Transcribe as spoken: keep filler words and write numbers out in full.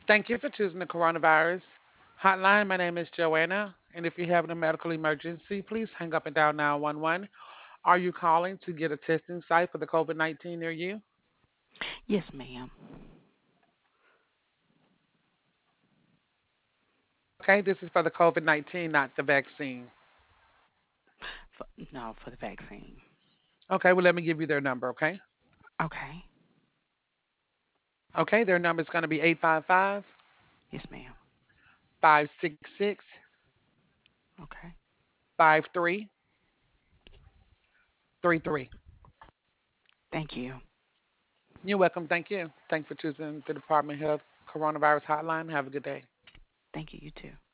Thank you for choosing the coronavirus hotline. My name is Joanna, and if you have a medical emergency, please hang up and dial nine one one. Are you calling to get a testing site for the COVID nineteen near you? Yes, ma'am. Okay, this is for the COVID nineteen, not the vaccine. For, no, for the vaccine. Okay, well, let me give you their number, okay? Okay. Okay, their number is going to be eight five five, Yes, ma'am. five six six, Okay. five three three three. Thank you. You're welcome. Thank you. Thanks for choosing the Department of Health Coronavirus Hotline. Have a good day. Thank you. You too.